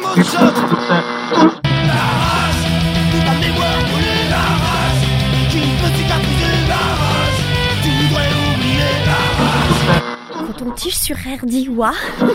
mon choc. La rage, toute ma mémoire brûlée. La rage, qui peut cicatriser. La rage, tu voudrais oublier. La rage. Coton-tige sur RDIWA.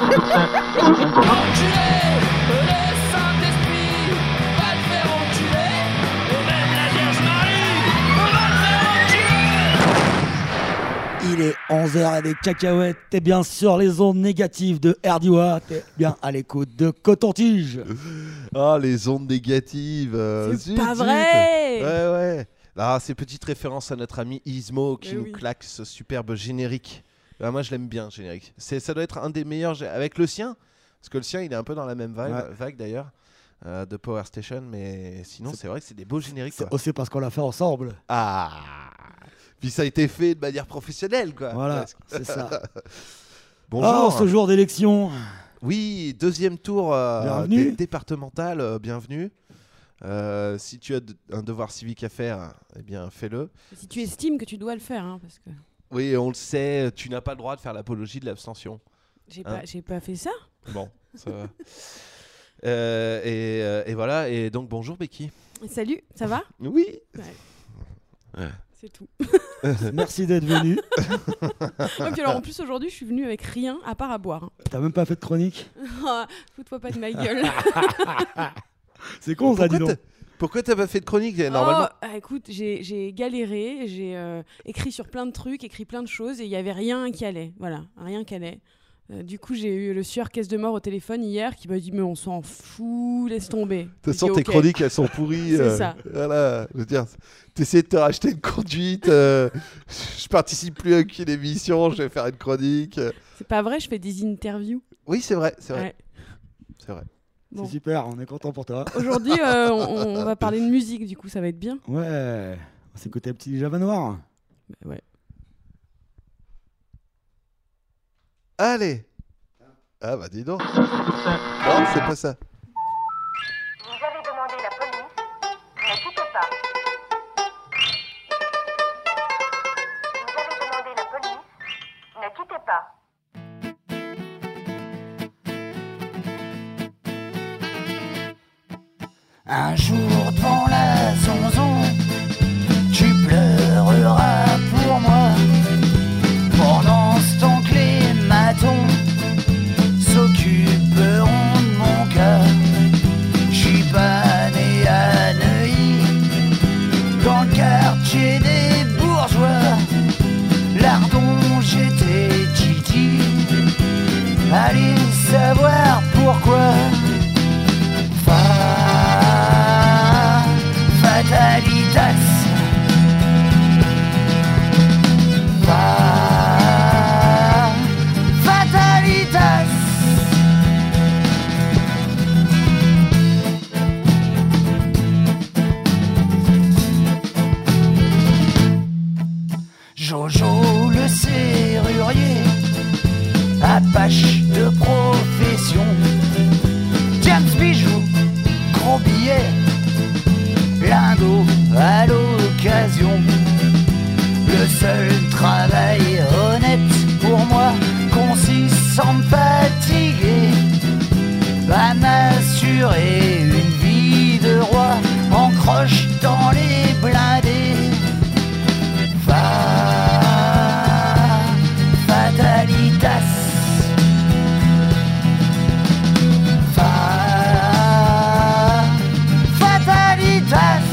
Il est 11h et des cacahuètes, t'es bien sur les ondes négatives de RDIWA, t'es bien à l'écoute de Coton-Tige. Ah, les ondes négatives. C'est pas vrai. Ouais. Ah, c'est petite référence à notre ami Ismo qui nous claque ce superbe générique. Ah, moi, je l'aime bien, générique. Ça doit être un des meilleurs avec le sien, parce que le sien, il est un peu dans la même vague d'ailleurs, de Power Station, mais sinon, c'est vrai que c'est des beaux génériques. C'est aussi parce qu'on l'a fait ensemble. Ah. Puis ça a été fait de manière professionnelle, quoi. Voilà, c'est ça. Bonjour. Alors, ce jour d'élection. Oui, deuxième tour départemental, bienvenue. Si tu as un devoir civique à faire, eh bien fais-le. Si tu estimes que tu dois le faire, hein, parce que... Oui, on le sait, tu n'as pas le droit de faire l'apologie de l'abstention. J'ai pas fait ça. Bon, ça va. Et voilà, et donc bonjour Becky. Salut, ça va ? Oui. Ouais. C'est tout. Merci d'être venu. Ouais, puis alors en plus aujourd'hui je suis venue avec rien à part à boire. T'as même pas fait de chronique. Fous-toi pas de ma gueule. C'est con ça, dis donc. Pourquoi t'as pas fait de chronique normalement? Écoute, j'ai galéré, j'ai écrit sur plein de trucs, écrit plein de choses et il y avait rien qui allait. Voilà, rien qui allait. Du coup, j'ai eu le sieur caisse de mort au téléphone hier qui m'a dit mais on s'en fout, laisse tomber. De toute façon, tes chroniques elles sont pourries. C'est ça. Voilà, je veux dire, t'essaies de te racheter une conduite. Je participe plus à aucune émission, je vais faire une chronique. C'est pas vrai, je fais des interviews. Oui, c'est vrai. Ouais. C'est vrai. Bon. C'est super, on est content pour toi. Aujourd'hui, on va parler de musique, du coup, ça va être bien. Ouais, on s'est écouté un petit Java Noir. Ouais. Allez. Ah bah dis donc. Non, c'est pas ça. Vous avez demandé la police, ne quittez pas. Vous avez demandé la police, ne quittez pas. Un jour devant la zonzon, tu pleureras pour moi. Pendant ce temps que les matons s'occuperont de mon cas. J'suis pas né à Neuilly, dans le quartier des bourgeois. Lardon, j'étais Titi, allez savoir pourquoi. Fatalitas. Fatalitas. Jojo le serrurier, Apache de profession, James Bijou, gros billet, lingot à l'occasion. Le seul travail honnête pour moi consiste sans me fatiguer à m'assurer une vie de roi en croche dans les blindés. Fatalitas. Fatalitas.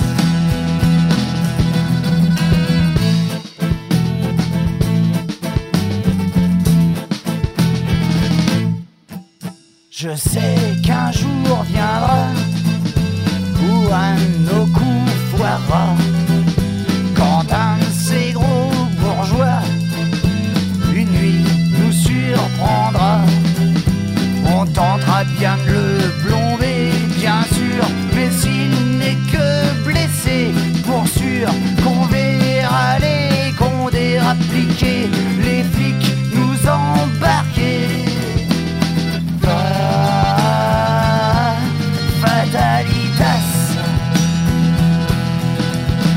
Je sais qu'un jour viendra où un de nos coups foirera, quand un de ces gros bourgeois une nuit nous surprendra. On tentera bien de le plomber, bien sûr, mais s'il n'est que blessé, pour sûr qu'on verra les condés appliquer, les flics nous embarquer. Fatalitas.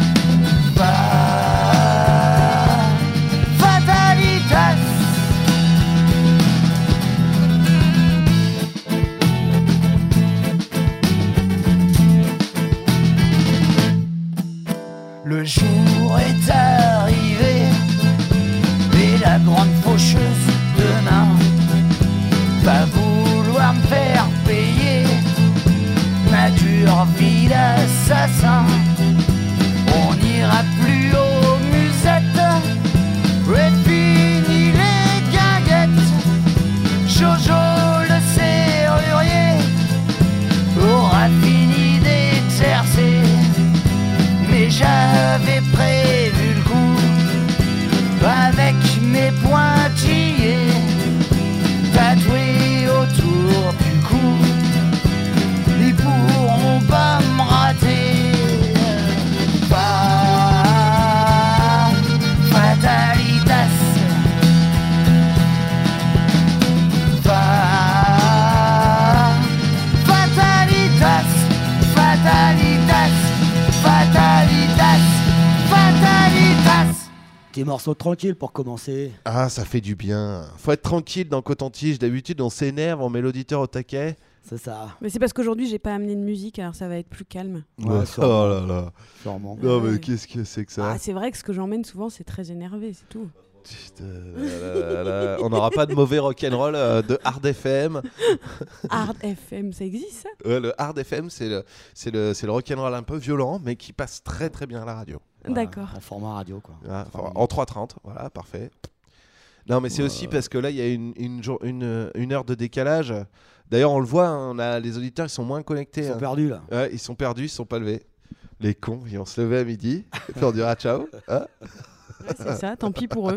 Petit morceau tranquille pour commencer. Ah, ça fait du bien. Faut être tranquille dans Coton-Tige. D'habitude, on s'énerve, on met l'auditeur au taquet. C'est ça. Mais c'est parce qu'aujourd'hui, j'ai pas amené de musique, alors ça va être plus calme. Ouais, Oh sûrement. là là. Sûrement. Non, mais Ouais. qu'est-ce que c'est que ça? Ah, c'est vrai que ce que j'emmène souvent, c'est très énervé, c'est tout. Putain, là. On n'aura pas de mauvais rock'n'roll de hard FM. Hard FM, ça existe ça? Ouais, le hard FM, c'est le rock'n'roll un peu violent, mais qui passe très très bien à la radio. Voilà, D'accord. En format radio, quoi. Voilà, en 3:30, voilà, parfait. Non, mais c'est aussi parce que là, il y a une heure de décalage. D'ailleurs, on le voit, hein, les auditeurs, ils sont moins connectés. Ils sont hein. perdus, là. Ouais, ils sont perdus, ils sont pas levés. Les cons, ils vont se lever à midi, et puis on dira ciao. Hein. Ouais, c'est ça, tant pis pour eux.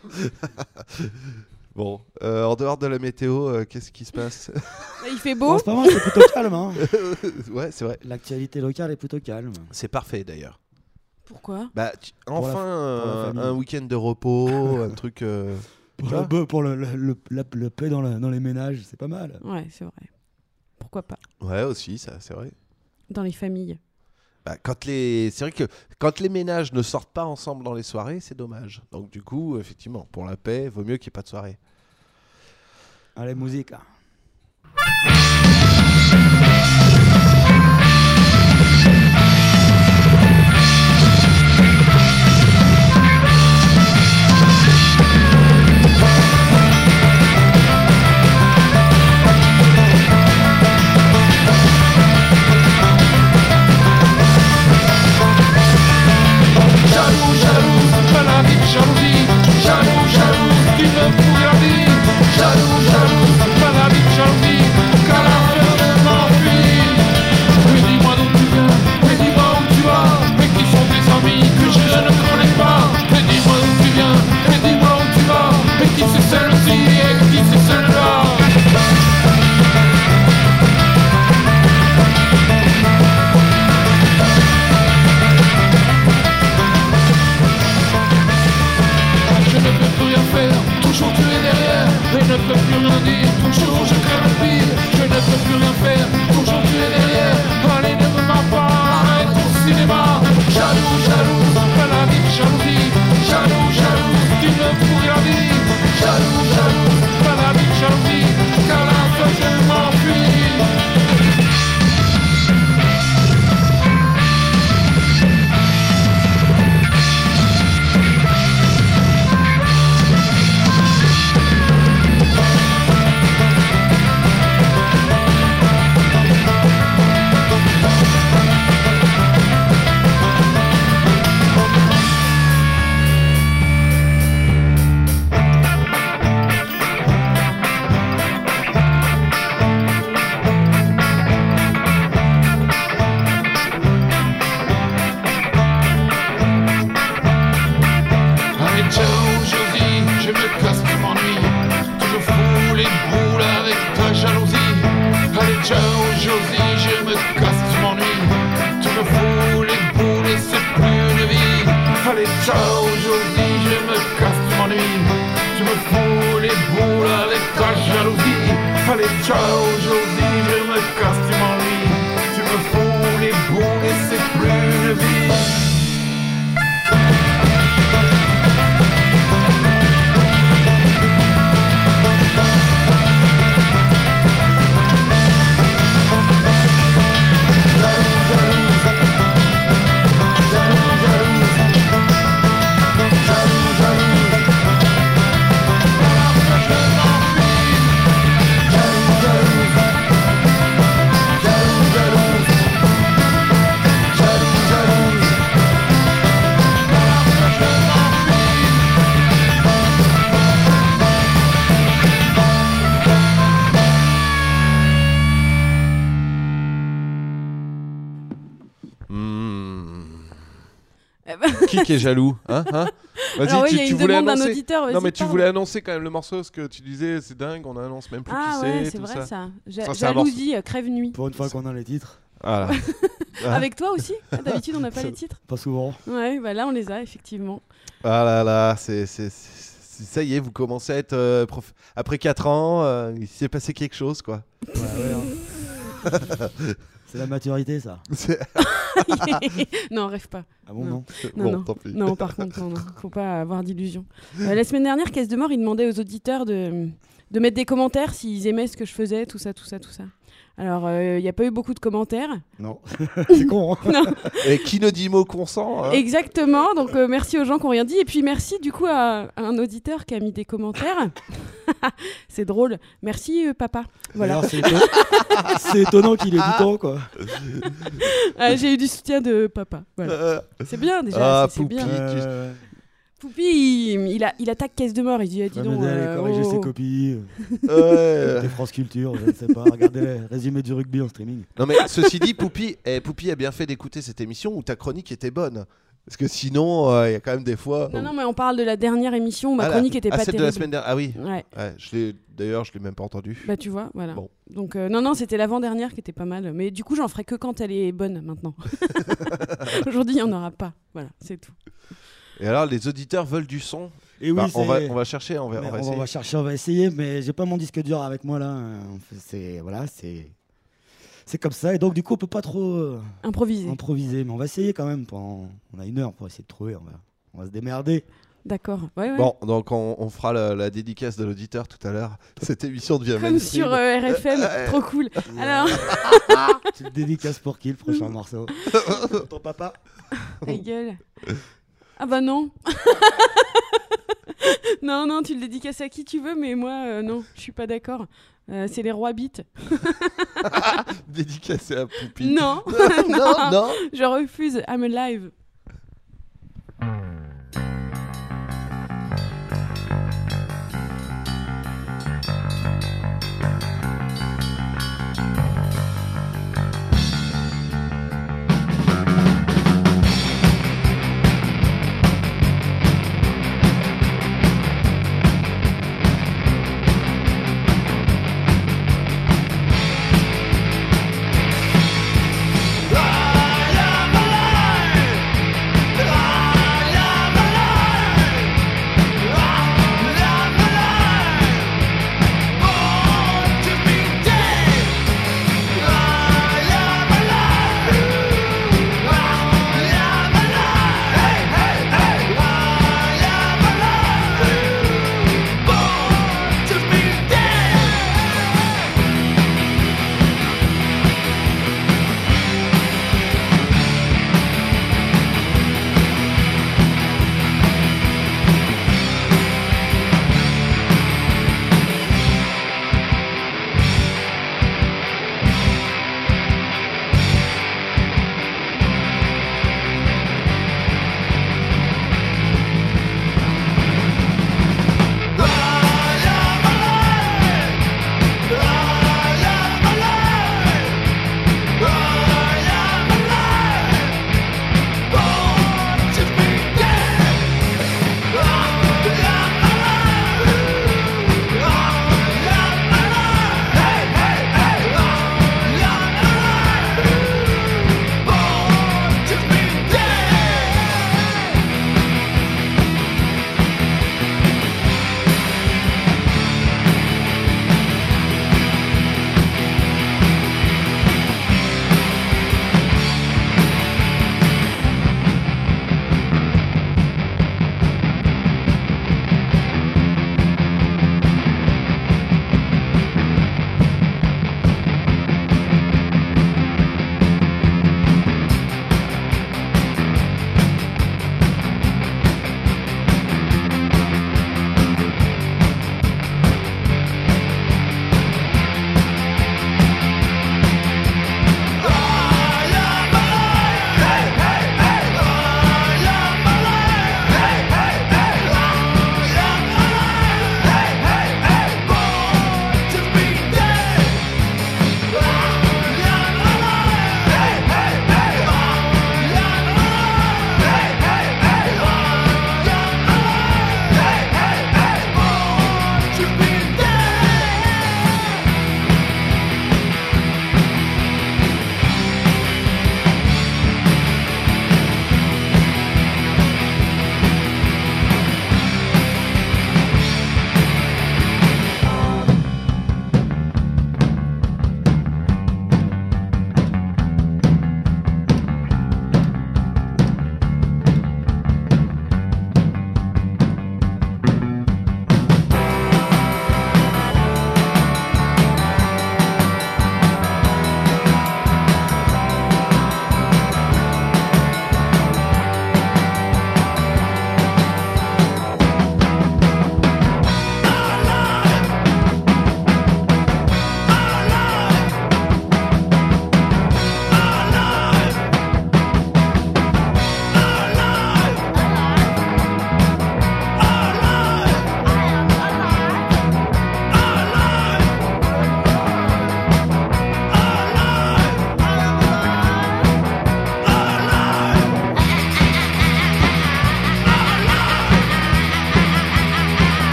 Bon, en dehors de la météo, qu'est-ce qui se passe? Il fait En beau? ce moment, c'est plutôt calme. Hein. Ouais, c'est vrai. L'actualité locale est plutôt calme. C'est parfait d'ailleurs. Pourquoi? Bah, la enfin, famille. un week-end de repos, un truc. Pour le paix dans les ménages, c'est pas mal. Ouais, c'est vrai. Pourquoi pas? Ouais, aussi, ça, c'est vrai. Dans les familles. Bah, c'est vrai que quand les ménages ne sortent pas ensemble dans les soirées, c'est dommage. Donc du coup, effectivement, pour la paix, vaut mieux qu'il n'y ait pas de soirée. Allez, musique, là. Qui est jaloux, hein, Vas-y, Alors oui, il y a tu une voulais demande d'un annoncer. auditeur. Non, vas-y, mais tu parle. voulais annoncer quand même le morceau, ce que tu disais, c'est dingue, on annonce même plus Ah qui ouais, c'est, c'est tout vrai ça. ça. Ça, c'est un Jalousie, crève-nuit. Pour une fois qu'on a les titres, Voilà. Avec toi aussi? Ah, d'habitude, on n'a pas les titres. pas souvent. Ouais, bah là, on les a, effectivement. Ah là là, ça y est, vous commencez à être après 4 ans, il s'est passé quelque chose, quoi. Ouais, hein. C'est la maturité, ça. Non, rêve pas. Ah bon, Non. non. Non, Tant pis. non, par contre, non. Faut pas avoir d'illusions. La semaine dernière, Caisse de Mort, il demandait aux auditeurs de mettre des commentaires s'ils aimaient ce que je faisais, tout ça. Alors, il n'y a pas eu beaucoup de commentaires. Non. C'est con, hein. Non. Et qui ne dit mot consent hein. Exactement, donc merci aux gens qui n'ont rien dit. Et puis merci du coup à un auditeur qui a mis des commentaires. C'est drôle. Merci papa. Voilà. D'ailleurs, c'est étonnant qu'il ait du temps, quoi. J'ai eu du soutien de papa. Voilà. C'est bien déjà. Ah, c'est Poupi. bien. Ouais. Poupi, il attaque Caisse de Mort. Il dit, dis Ouais, donc. mais d'aller corriger oh. ses copies. Ouais. Des France Culture, je ne sais pas. Regardez les résumés du rugby en streaming. Non mais ceci dit, Poupi a bien fait d'écouter cette émission où ta chronique était bonne. Parce que sinon, il y a quand même des fois... Non, mais on parle de la dernière émission où ma chronique était pas celle terrible. de la semaine dernière. Ah oui. Ouais. Ouais, d'ailleurs, je l'ai même pas entendu. Bah tu vois, voilà. Bon. Donc non, c'était l'avant-dernière qui était pas mal. Mais du coup, j'en ferai que quand elle est bonne maintenant. Aujourd'hui, il n'y en aura pas. Voilà, c'est tout. Et alors, les auditeurs veulent du son. Et oui, on va chercher, on va Mais essayer. on va chercher, on va essayer, mais j'ai pas mon disque dur avec moi là. C'est comme ça, et donc du coup on peut pas trop Improviser. mais on va essayer quand même. On a 1 heure pour essayer de trouver, on va se démerder. D'accord. Ouais. Bon, donc on fera la dédicace de l'auditeur tout à l'heure. Cette émission devient Comme mainstream. sur RFM, trop cool. Alors, Tu le dédicaces pour qui le prochain morceau? Ton papa? ta gueule. Ah bah non. non, tu le dédicaces à qui tu veux, mais moi, non, je suis pas d'accord. C'est les rois beats. Dédicacé à Poupi. Non, non. je refuse. I'm alive. I am alive.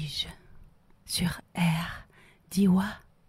Coton-Tige sur RDIWA.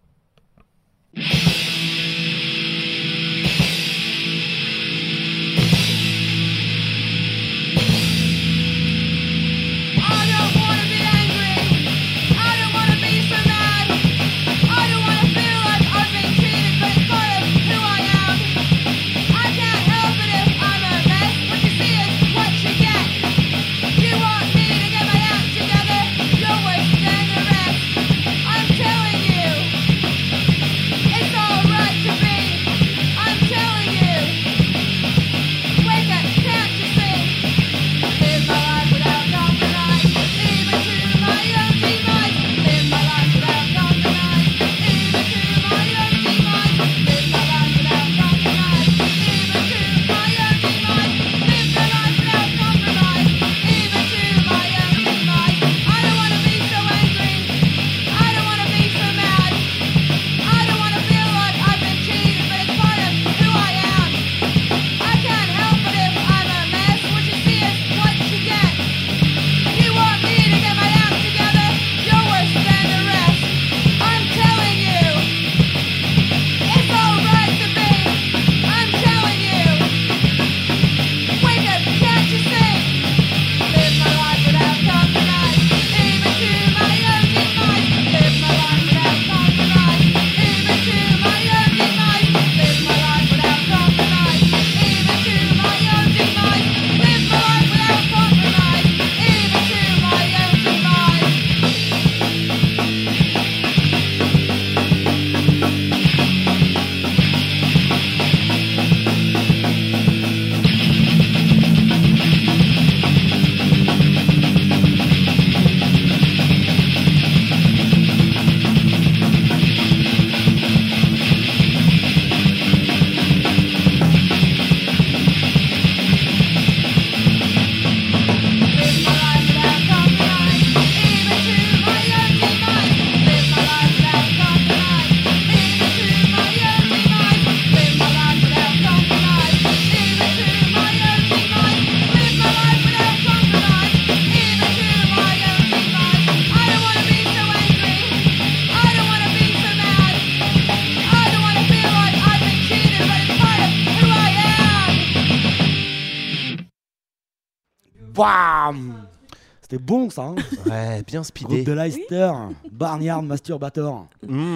Bam. C'était bon ça, hein. Ouais, bien speedé. Groupe de Leicester, Barnyard Masturbator.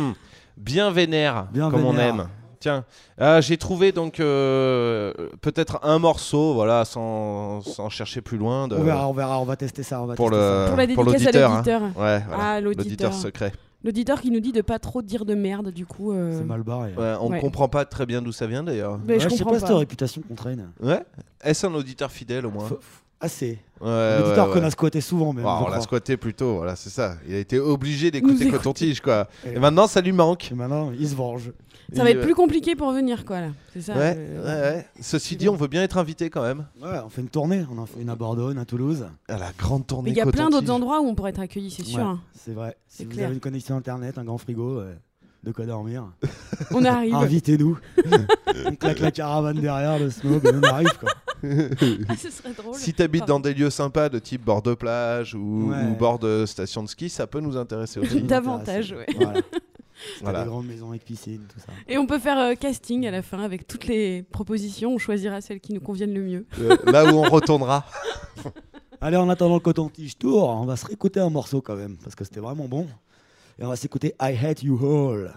Bien vénère, Bien comme vénère. on aime. Tiens, j'ai trouvé donc peut-être un morceau, voilà, sans chercher plus loin. On verra, on va tester ça. Pour Pour la dédicace l'auditeur. à l'auditeur. Hein. Ouais, voilà. Ah, L'auditeur secret. L'auditeur qui nous dit de pas trop dire de merde, du coup. C'est mal barré. Ouais, on Ouais. comprend pas très bien d'où ça vient d'ailleurs. Mais je je sais comprends pas cette réputation qu'on traîne. Ouais. Est-ce un auditeur fidèle au moins? Assez. Ouais, L'auditeur qu'on a squatté souvent même. Bon, je on l'a crois. squatté plutôt, voilà, c'est ça. Il a été obligé d'écouter Nous Coton-Tige, quoi. Et maintenant, ça lui manque. Et maintenant, il se venge. Ça va être plus compliqué pour venir, quoi, là. C'est ça. Ouais. Ceci dit, on veut bien être invité quand même. Ouais, on fait une tournée. On en fait une à Bordeaux, une à Toulouse. À la grande tournée. Mais il y a plein Coton-Tige. d'autres endroits où on pourrait être accueilli, c'est sûr. Ouais, hein. c'est vrai. Si vous clair. avez une connexion internet, un grand frigo, de quoi dormir, On arrive. invitez-nous. On claque la caravane derrière, le smoke, et on arrive quoi. Ah, ce serait drôle. Si t'habites dans des lieux sympas de type bord de plage ou Ouais. bord de station de ski, ça peut nous intéresser aussi. Davantage, ouais. Voilà. Voilà. Des grandes maisons avec piscine, tout ça. Et on peut faire casting à la fin avec toutes les propositions. On choisira celles qui nous conviennent le mieux. Là où on retournera. Allez, en attendant le Coton-Tige Tour, on va se réécouter un morceau quand même, parce que c'était vraiment bon. Et on va s'écouter I Hate You All.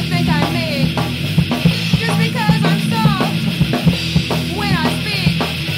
Just because I'm soft when I speak.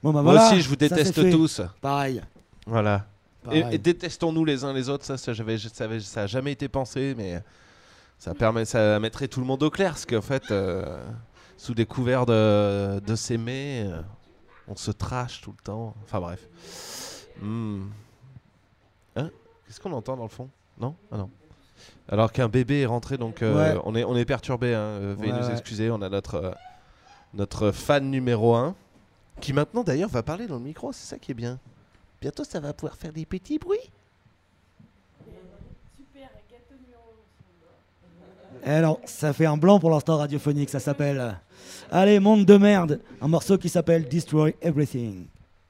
Bon, bah, Moi voilà, aussi, je vous ça, c'est déteste fait. tous. Pareil. Voilà. Pareil. Et détestons-nous les uns les autres, ça a jamais été pensé, mais ça mettrait tout le monde au clair, parce qu'en fait, sous des couverts de s'aimer, on se trash tout le temps. Enfin bref. Hein? Qu'est-ce qu'on entend dans le fond? Non? Ah non. Alors qu'un bébé est rentré, donc Ouais. on est perturbé. Hein. Veuillez nous Ouais. excuser, on a notre fan numéro 1, qui maintenant d'ailleurs va parler dans le micro, c'est ça qui est bien. Bientôt ça va pouvoir faire des petits bruits. Eh non, ça fait un blanc pour l'instant radiophonique, ça s'appelle. Allez, monde de merde, un morceau qui s'appelle Destroy Everything.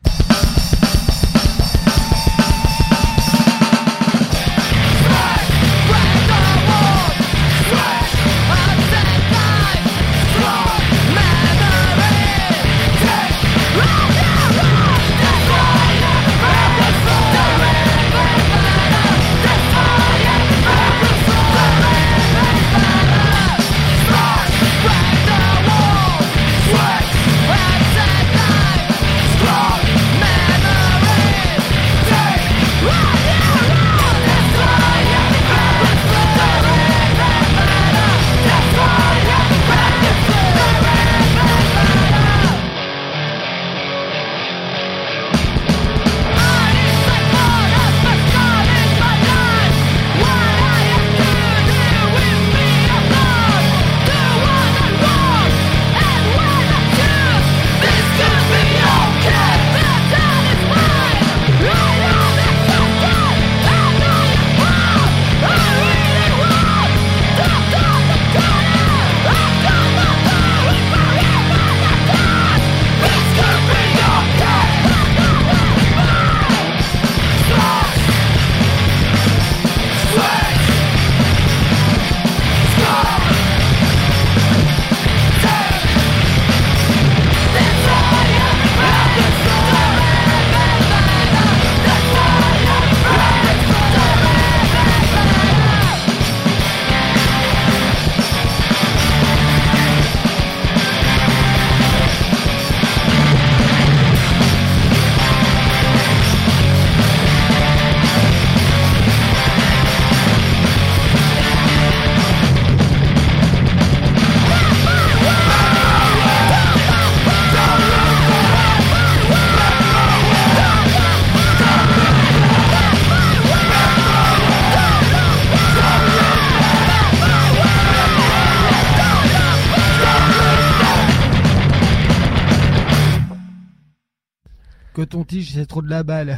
Coton-tige, c'est trop de la balle.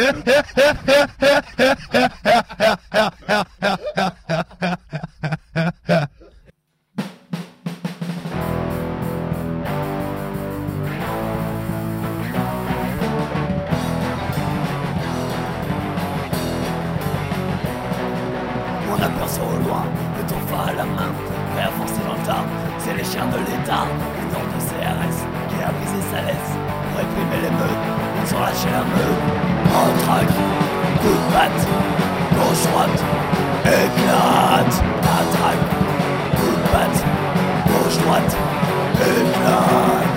On aperçoit au loin le ton phare à la main, prêt à foncer dans le tas. C'est les chiens de l'État, le nord de CRS, qui a brisé sa laisse pour réprimer l'émeute. Ils ont lâché la meute. En trac, coup de patte, gauche-droite, éclate. Matraque, coup de patte, gauche-droite, éclate.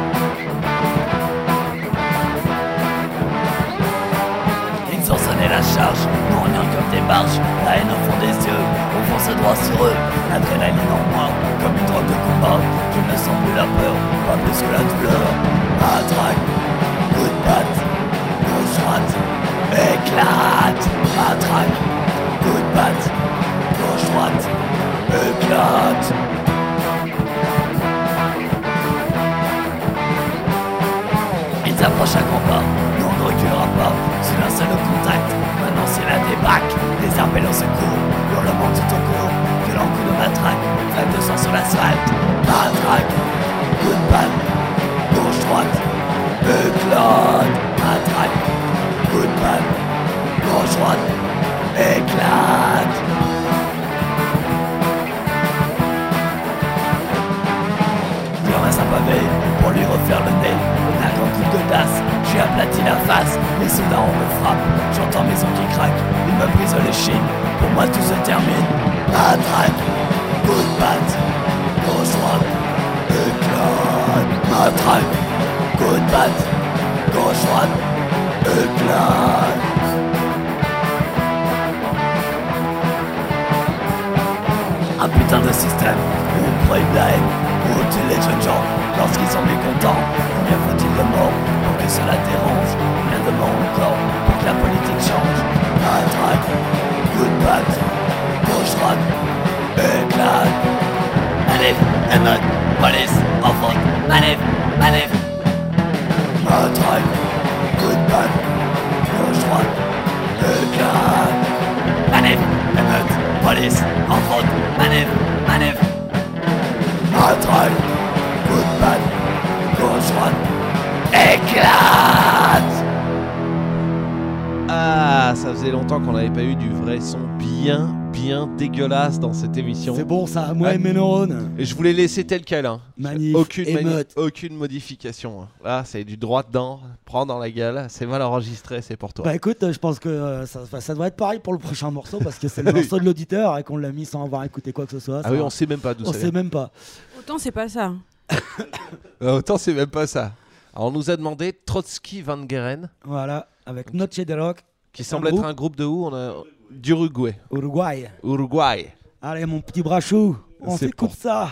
Ils ont sonné la charge, grognant comme des barges, la haine au fond des yeux, on fonce droit sur eux. L'adrénaline en moi, comme une drogue de combat, je ne sens plus la peur, pas plus que la douleur. Matraque, coup de patte, gauche-droite, éclate. Matraque, coup de patte, gauche-droite, éclate. Ils approchent à grands pas, nous on ne reculera pas. C'est un seul contact, maintenant c'est la débâcle. Des appels au secours, hurlements tout au cours. Violent coup de matraque, flaque de sang sur l'asphalte. Matraque, coup de patte, gauche-droite, éclate. Matraque, coup de patte, gauche-droite, éclate. Plus reste un pavé pour lui refaire le nez. Un grand coup d'audace, j'ai aplati la face. Les soldats on me frappe, j'entends mes os qui craquent. Ils me brisent les chines, pour moi tout se termine. Matraque, coup de patte, gauche-droite, éclate. Matraque, coup de patte, gauche droite éclate. Un putain de système où brille la haine, où tue les jeunes gens lorsqu'ils sont mécontents. Combien faut-il de morts pour que cela dérange? Combien de morts encore pour que la politique change? Matraque, coup de batte, gauche droite éclate. Manif, émeute, police, enfant, manif, manif. Matraque, coup de batte, gauche droite éclate. Manif, émeute, police, enfant, manif, manif. Matraque, coup de batte, gauche droite éclate. Ah, ça faisait longtemps qu'on n'avait pas eu du vrai son bien dégueulasse dans cette émission. C'est bon ça, moi et mes neurones. Et je voulais laisser tel quel. Hein. Manif, aucune modification. Là, c'est du droit dedans, prends dans la gueule, c'est mal enregistré, c'est pour toi. Bah écoute, je pense que ça devrait être pareil pour le prochain morceau parce que c'est le morceau de l'auditeur et qu'on l'a mis sans avoir écouté quoi que ce soit. Ah oui, on sait même pas d'où ça vient. On sait même pas. Autant c'est pas ça. Autant c'est même pas ça. Alors on nous a demandé Trotsky Van Geren. Voilà, avec Noche de Rock. Qui semble être un groupe de où? On a d'Uruguay. Uruguay. Allez mon petit brachou, on s'écoute ça.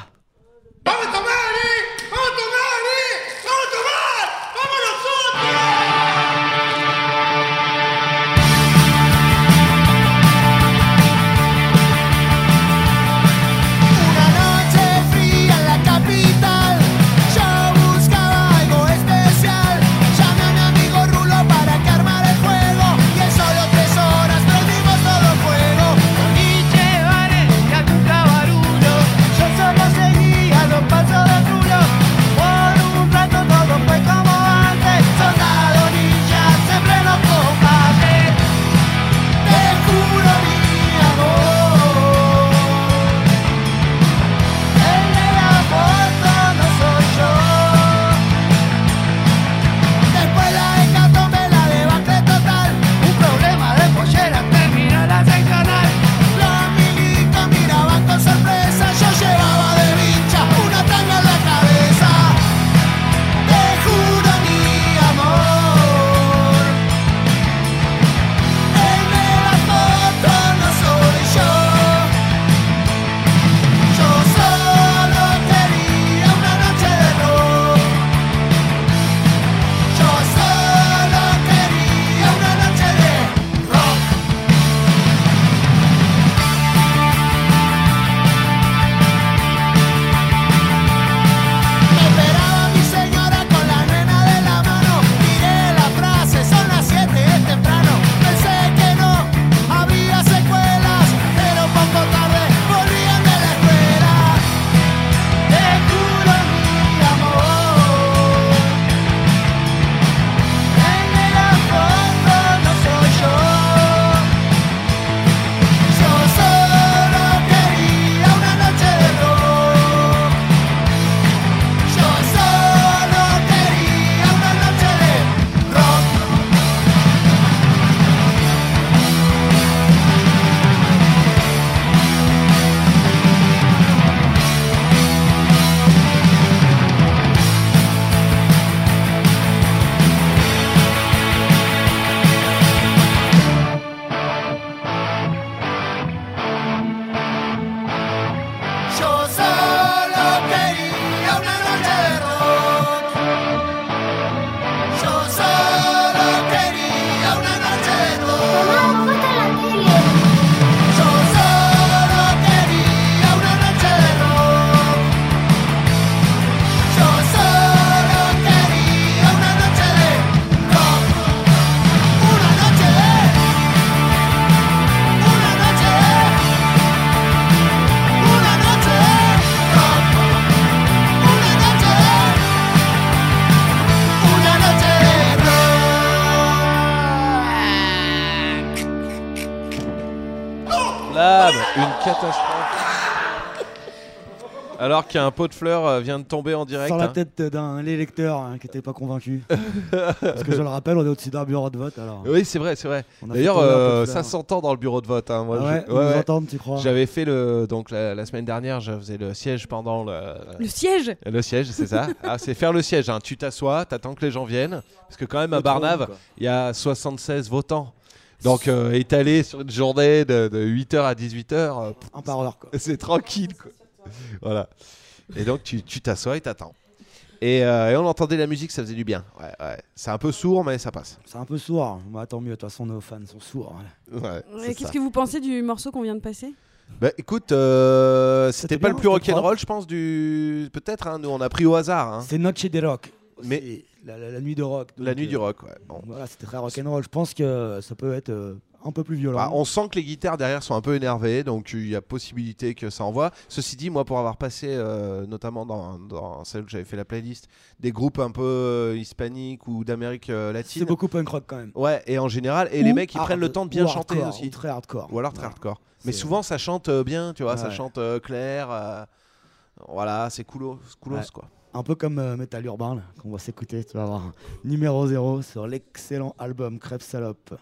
Une catastrophe. Alors qu'un pot de fleurs vient de tomber en direct. Sur la tête d'un électeur qui n'était pas convaincu. Parce que je le rappelle, on est au-dessus d'un bureau de vote. Alors, oui, c'est vrai. D'ailleurs, ça s'entend dans le bureau de vote. Hein. Moi, tu crois. J'avais fait donc la semaine dernière, je faisais le siège pendant le siège. Le siège, c'est ça. C'est faire le siège. Hein. Tu t'assois, t'attends que les gens viennent. Parce que quand même, à Barnave, il y a 76 votants. Donc, étalé sur une journée de 8h à 18h, un par heure, quoi. C'est tranquille, quoi. Voilà. Et donc, tu t'assois et t'attends. Et on entendait la musique, ça faisait du bien. Ouais. C'est un peu sourd, mais ça passe. C'est un peu sourd. Bah, tant mieux, de toute façon, nos fans sont sourds. Qu'est-ce que vous pensez du morceau qu'on vient de passer ? Bah, écoute, c'était pas le plus rock'n'roll, je pense, peut-être. Hein, nous, on a pris au hasard. Hein. C'est Noche de Rock. Mais la nuit de rock. La nuit du rock, ouais. Bon. Voilà, c'était très rock'n'roll. Je pense que ça peut être un peu plus violent. On sent que les guitares derrière sont un peu énervées, donc il y a possibilité que ça envoie. Ceci dit, moi, pour avoir passé, notamment dans celle où j'avais fait la playlist, des groupes un peu hispaniques ou d'Amérique latine. C'est beaucoup punk rock quand même. Ouais, et en général, les mecs, ils prennent le temps de bien chanter aussi. Ou très hardcore. Ou alors très hardcore. Mais souvent, ça chante bien, tu vois, ça chante clair. Voilà, c'est coolos, quoi. Un peu comme Metal Urbain, là, qu'on va s'écouter. Tu vas voir. Numéro 0 sur l'excellent album Crêpe Salope.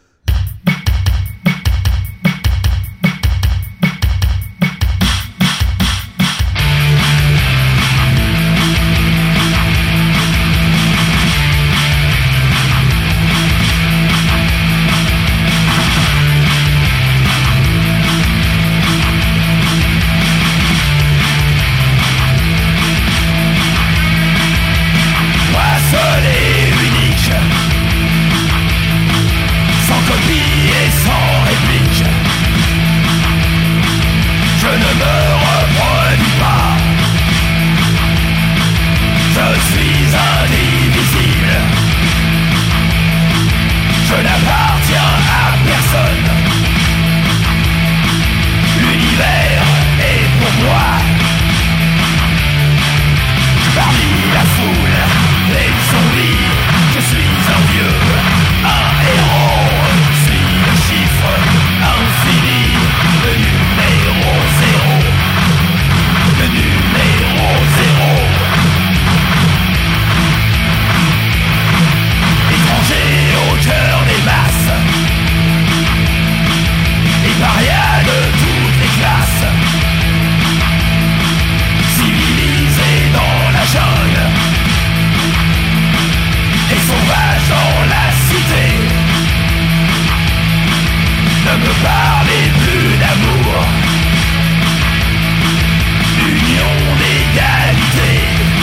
Seul et unique, sans copie et sans réplique, je ne me reproduis pas, je suis indivisible, je n'appartiens à personne, l'univers est pour moi, parmi la foule. Les zombies, je suis un vieux, un héros, je suis le chiffre infini, le numéro 0, le numéro 0. Étranger au cœur des masses, et paria de toutes les classes, civilisé dans la jungle. Et sauvage dans la cité, ne me parlez plus d'amour, d'union, d'égalité.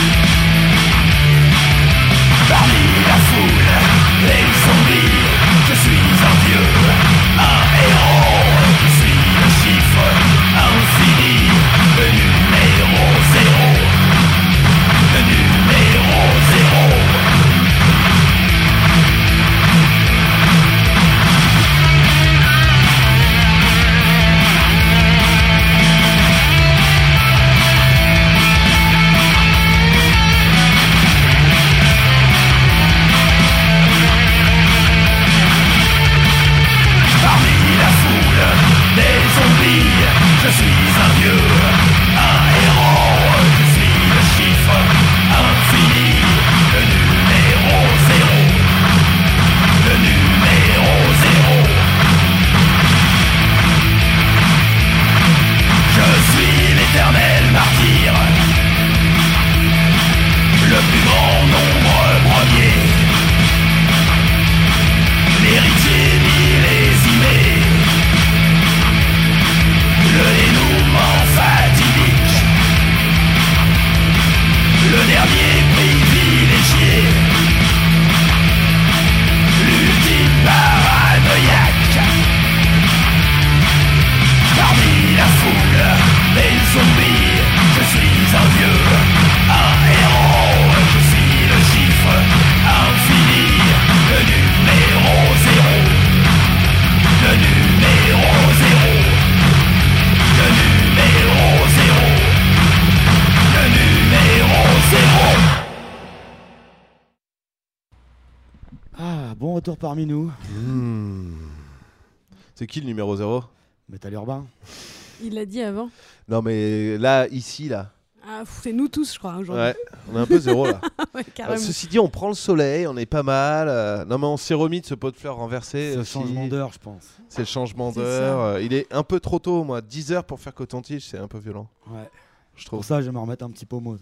Parmi la foule, les zombies, je suis un vieux, un héros, je suis le chiffre infini, le numéro 0, le numéro 0. Je suis un vieux, un héros, je suis le chiffre infini, le numéro 0, le numéro 0. Je suis l'éternel martyr, le plus grand nombre premier, l'héritier millésimé. Le dénouement fatidique, le dernier privilégié, l'ultime paranoïaque. Parmi la foule des zombies, je suis un vieux, un héros, je suis le chiffre infini, le numéro 0, le numéro 0. Le numéro 0, le numéro 0. Ah, bon retour parmi nous. C'est qui le numéro 0 ? Metal Urbain. Il l'a dit avant. Non mais là, ici, là. C'est nous tous, je crois, aujourd'hui. Ouais, on est un peu zéro là. Ouais, carrément. Ceci dit, on prend le soleil, on est pas mal. Non, mais on s'est remis de ce pot de fleurs renversé. C'est le aussi. changement d'heure, je pense. C'est le changement C'est d'heure. Il est un peu trop tôt, moi. 10 heures pour faire coton-tige, c'est un peu violent, Ouais. je Pour trouve. ça, je vais me remettre un petit pommeau.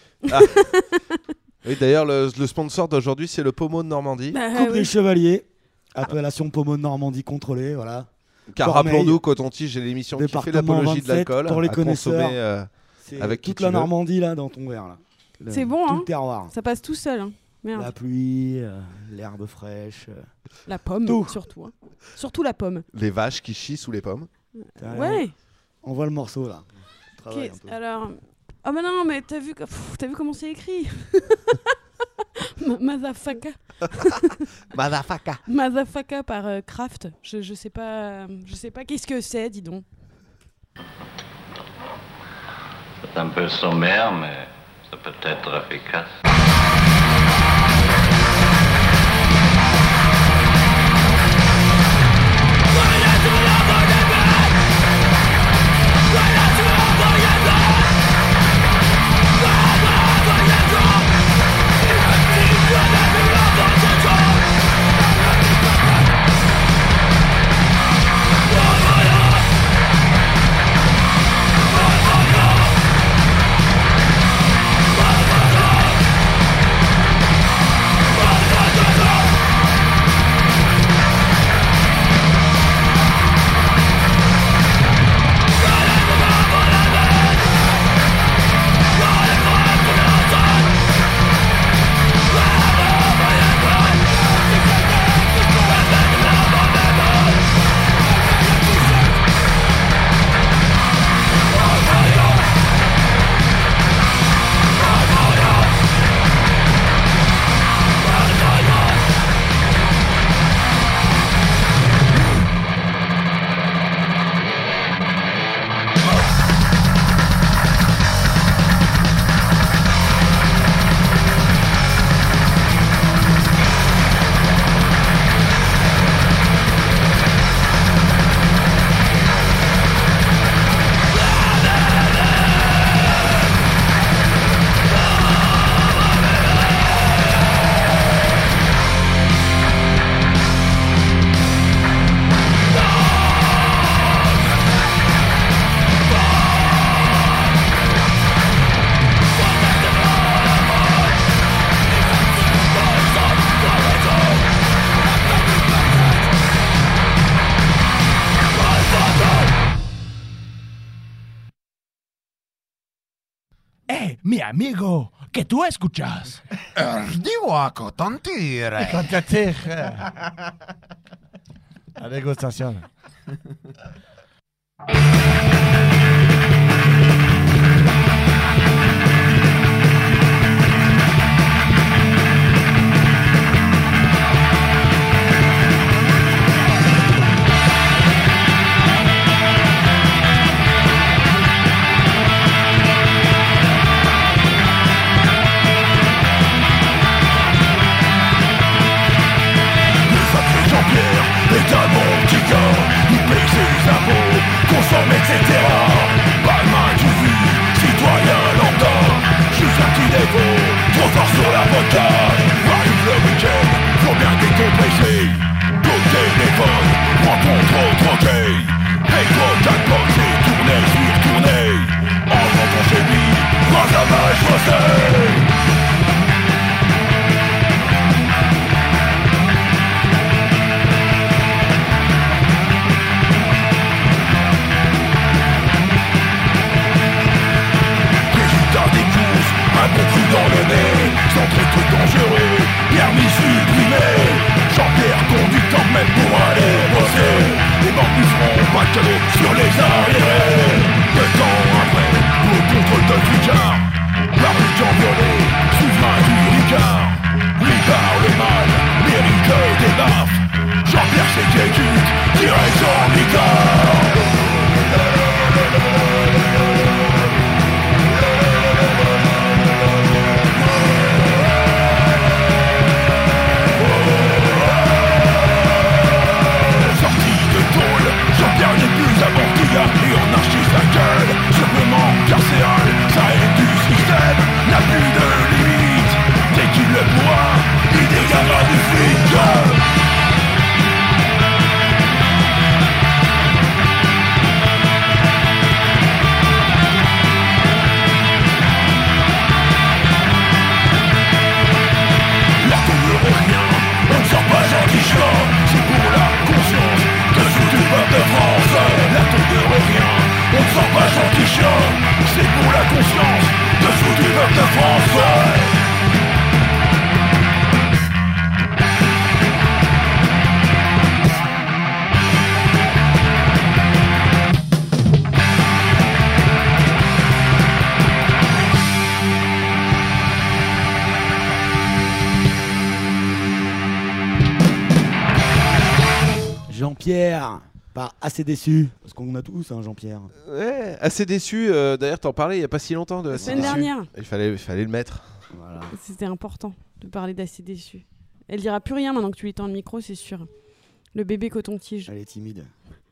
Oui, d'ailleurs, le sponsor d'aujourd'hui, c'est le pommeau de Normandie. Bah, Coupe oui. des Chevaliers, appellation pommeau de Normandie contrôlée, voilà. Car Cormeilles, rappelons-nous, coton-tige, c'est l'émission qui fait département l'apologie de 27 l'alcool. pour les à connaisseurs. consommer, C'est avec qui toute tu la veux. Normandie là dans ton verre là. C'est bon, tout hein. le terroir. Ça passe tout seul. Hein. Merde. La pluie, l'herbe fraîche. La pomme, Tout. surtout. Hein. Surtout la pomme. les vaches qui chient sous les pommes. Ouais. On voit le morceau là. On travaille Ok, un peu. alors. Ah bah non, mais t'as vu comment c'est écrit. Mazafaka. Madafaka. Mazafaka par Kraft. Je sais pas qu'est-ce que c'est, dis donc. C'est un peu sommaire, mais ça peut être efficace. Mi amigo, que tú escuchas. Diwa Coton-Tire. Coton-Tire. La dégustation. Est un bon petit corps, il paye ses impôts, consomme, etc. Jean-Pierre. Pas assez déçu. Parce qu'on a tous un Jean-Pierre. Ouais, assez déçu. D'ailleurs, t'en parlais il n'y a pas si longtemps de La assez semaine déçu. dernière. Il fallait le mettre. Voilà. C'était important de parler d'assez déçu. Elle dira plus rien maintenant que tu lui tends le micro, c'est sûr. Le bébé coton-tige. Elle est timide.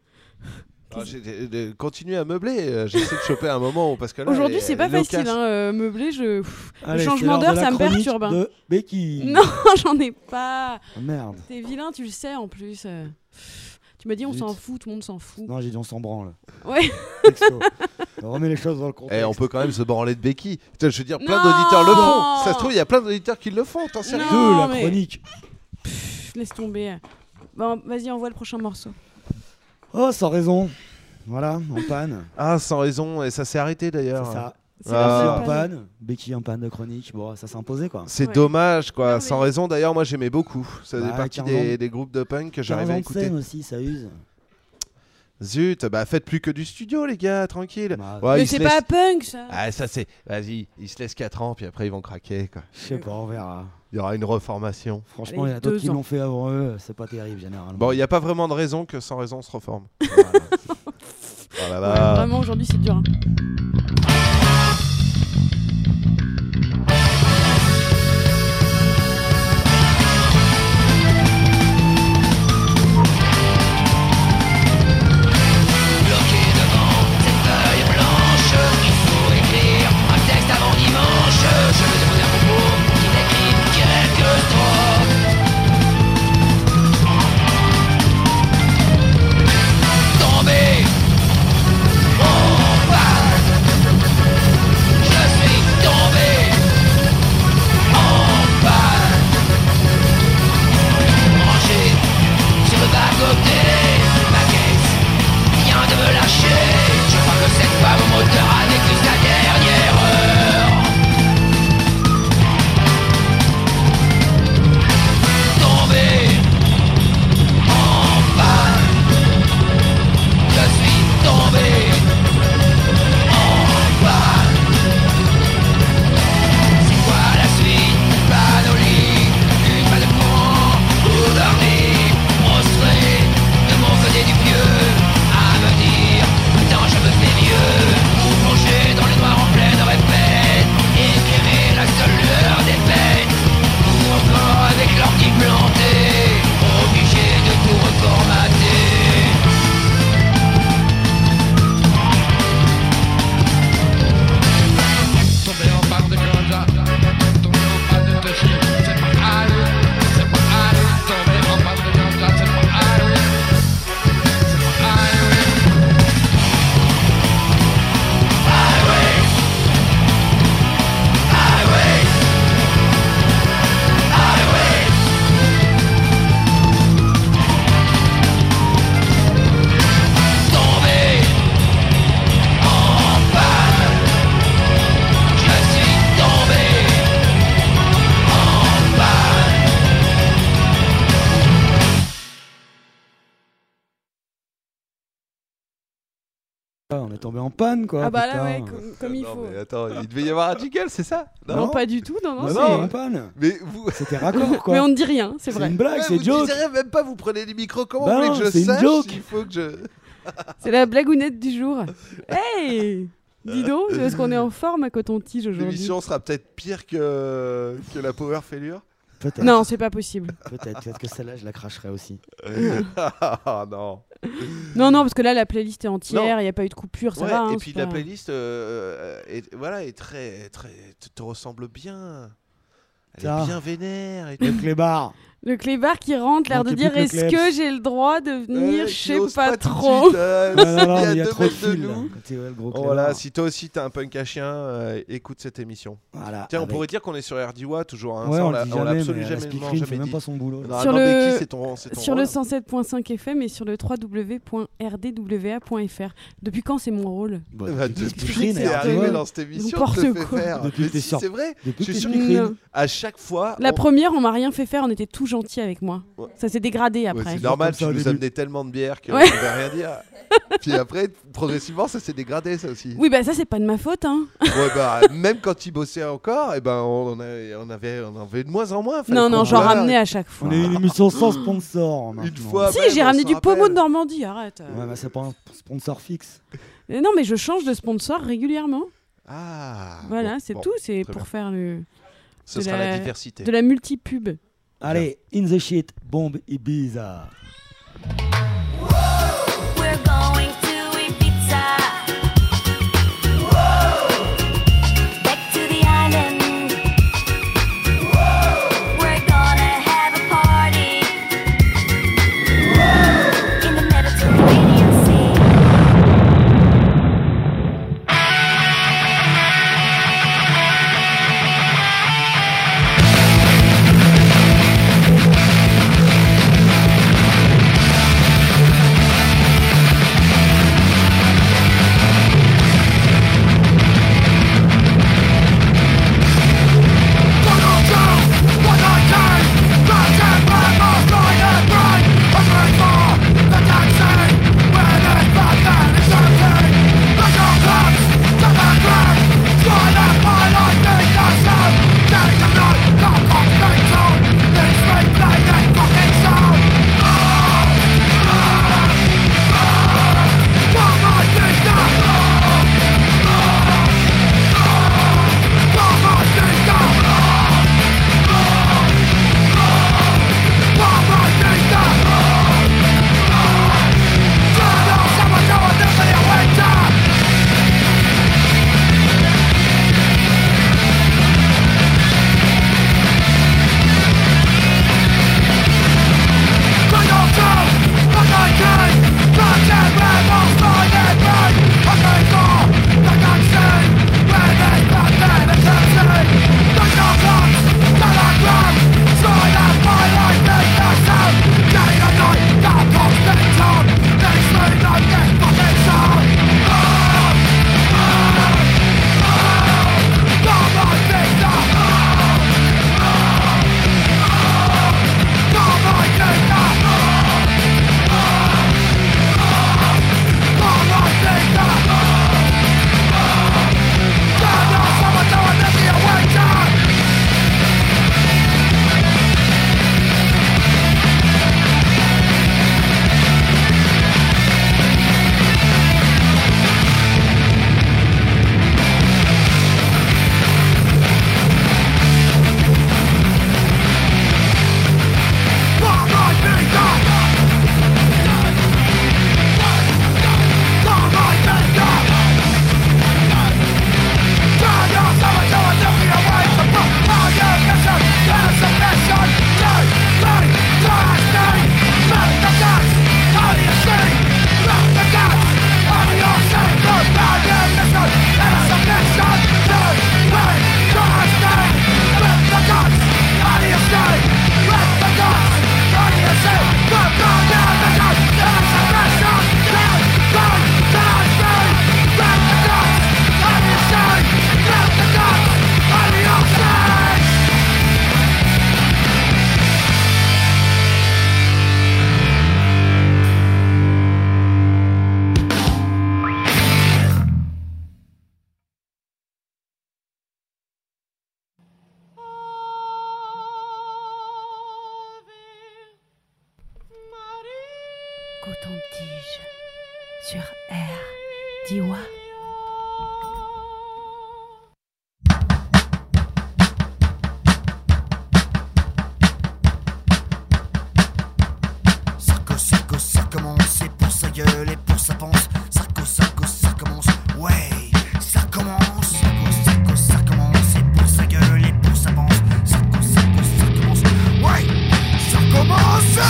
Continue à meubler. J'essaie de choper un moment parce que là, Aujourd'hui, c'est pas elle est facile. loquace. Meubler, le Allez, changement c'est l'heure d'heure, de la ça me chronique perturbe. Hein. de Becky. Non, j'en ai pas. Oh, merde. T'es vilain, tu le sais en plus. Tu m'as dit on Zut. s'en fout, tout le monde s'en fout. Non, j'ai dit on s'en branle. Ouais. Texto. On remet les choses dans le contexte. On peut quand même se branler de Becky. Putain, je veux dire, plein Non. d'auditeurs le font. Ça se trouve, il y a plein d'auditeurs qui le font. T'en sais rien. Non, De la mais- chronique. Laisse tomber. Bon, vas-y, envoie le prochain morceau. Oh, sans raison. Voilà, en panne. Ah, sans raison. Et ça s'est arrêté d'ailleurs. C'est ça. C'est Ah. la En panne. Becky en panne de chronique. Bon, ça s'est imposé quoi. C'est Ouais. dommage, quoi. Non, Sans mais- raison, d'ailleurs, moi j'aimais beaucoup. Ça faisait Bah, partie 15 ans. des groupes de punk que j'arrivais à 15 ans de écouter. scène aussi, ça use. Zut, bah faites plus que du studio, les gars, tranquille. Bah, Ouais, Mais ils se c'est laissent- pas punk ça. Ah, ça c'est. Vas-y, ils se laissent 4 ans, puis après ils vont craquer, quoi. Je sais pas, on verra. Il y aura une reformation. Franchement, Allez, il y en a d'autres 2 qui ans. l'ont fait avant eux, c'est pas terrible généralement. Bon, il n'y a pas vraiment de raison que sans raison on se reforme. Voilà. Oh là Ouais, là. vraiment, aujourd'hui, c'est dur. Hein. Bloqué devant cette feuille blanche, il faut écrire un texte avant dimanche. Je veux demander un propos qui décrit quelques strophes. Tombé en panne, je suis tombé en panne. Rangé sur le bas-côté, ma caisse vient de me lâcher. Je crois que cette femme au moteur a vécu sa dernière heure. Tombé en panne, je suis tombé en panne. C'est quoi la suite? Pas au lit, une balle de courant, endormi, prostré de mon côté du vieux, à me dire, putain je me fais vieux, ou plonger dans le noir en pleine répète, éclairer la seule lueur des fêtes, ou encore avec l'ordi planté, obligé de tout reformater. Tomber en panne de ganja, tomber en panne de touchy, c'est pas aller, c'est pas aller. Tomber en panne de ganja, c'est pas aller, c'est pas aller. Highway, highway, highway. Tomber en panne. Je suis tombé en panne. On est tombé en panne quoi. Ah bah là, putain. ouais, comme il Non, faut. mais attends, il devait y avoir un jingle, c'est ça? Non, pas du tout, non, non. Bah c'est- non, en panne. Mais vous. C'était raccord quoi. Mais on ne dit rien, c'est vrai. une blague, Ouais, c'est vous joke. disiez même pas, vous prenez les micros. Comment Bah vous voulez non, que je c'est une sache joke. s'il faut que je. C'est la blagounette du jour. Hey, dis donc, est-ce qu'on est en forme à coton-tige aujourd'hui? L'émission sera peut-être pire que la Power Failure. Peut-être. Non, c'est pas possible. Peut-être que celle-là je la cracherai aussi. Ah non. Non, non, parce que là, la playlist est Non. entière, il n'y a pas eu de coupure, ça Ouais, va. hein, et c'est puis pas- la playlist est très te ressemble bien. Elle Tiens. est bien vénère et tout. Le clébard. Le clébard qui rentre, l'air de Manquait dire plus que le est-ce kleps. que j'ai le droit de venir? Qui Je sais ose pas tout de trop. suite, Non, non, non, il y a il y a 2 trop de mètres de fil. là. nous. Quand tu vois le gros Oh, voilà, clébard. si toi aussi t'es un punk à chien, écoute cette émission. Voilà, Tiens, on avec- pourrait dire qu'on est sur RDWA toujours. Hein. Ouais, Ça, on l'a le dit on l'a jamais, absolument mais la jamais, speakerine fait même dit. pas son boulot. Non, Sur non, le- Becky, c'est ton Sur le rôle. 107.5 FM et sur le www.rdwa.fr. Depuis quand c'est mon rôle? Bah, Bah, depuis depuis que que speakerine, t'es elle arrivé arrive. dans cette émission, N'importe te fait quoi. faire. Depuis Mais que t'es si, sur- c'est vrai. Depuis Je que suis t'es sûr speakerine. Non. à chaque fois. La on- première, on m'a rien fait faire, on était tout gentil avec moi. Ça s'est dégradé après. Ouais, c'est normal, tu nous amenais tellement de bière qu'on ne Ouais. pouvait rien dire. Puis après, progressivement, ça s'est dégradé, ça aussi. Oui, bah ça, c'est pas de ma faute. Hein. Ouais, bah, même quand il bossait encore, eh ben, on en avait de moins en moins. Non, j'en ramenais à chaque fois. On est une émission sans sponsor. Une fois. Si, même, j'ai on ramené se du rappelle. pommeau de Normandie, arrête. Ouais, bah c'est pas un sponsor fixe. Non, mais je change de sponsor régulièrement. Ah. Voilà, bon, c'est bon, tout. C'est très pour bien. faire le. Ce de sera la diversité. De la multipub. Allez, In the Shit, Bombe Ibiza. We're going to Ibiza. Back to the island. We're gonna have a party in the Mediterranean Sea. Coton-tige sur Air Diwa. Ça commence et pour sa gueule et pour sa panse. Ça commence, ouais, ça commence. Ça commence et pour sa gueule et pour sa panse. Ça commence, ouais, ça commence.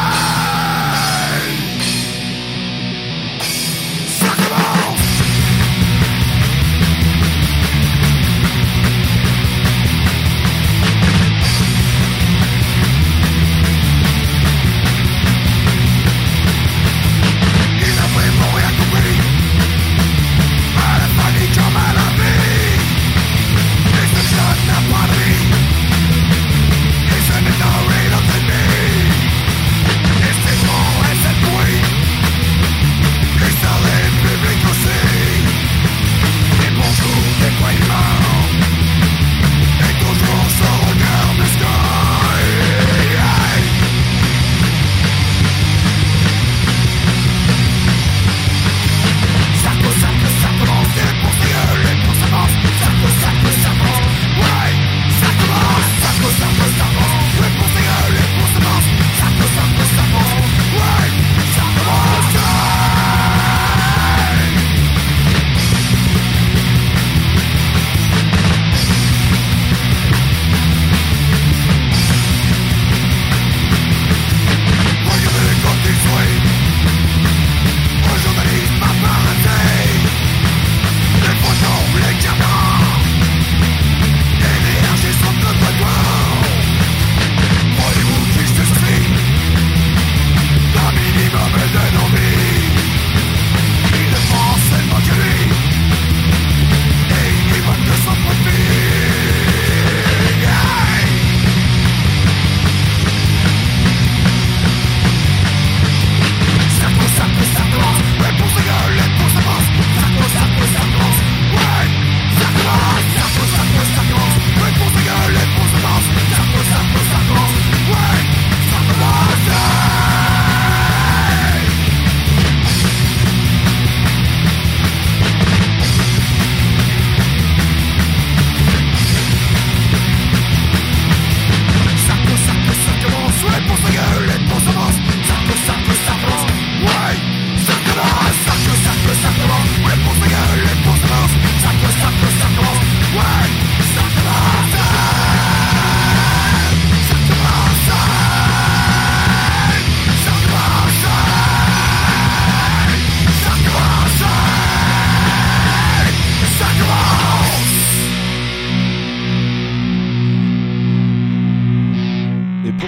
Ça commence.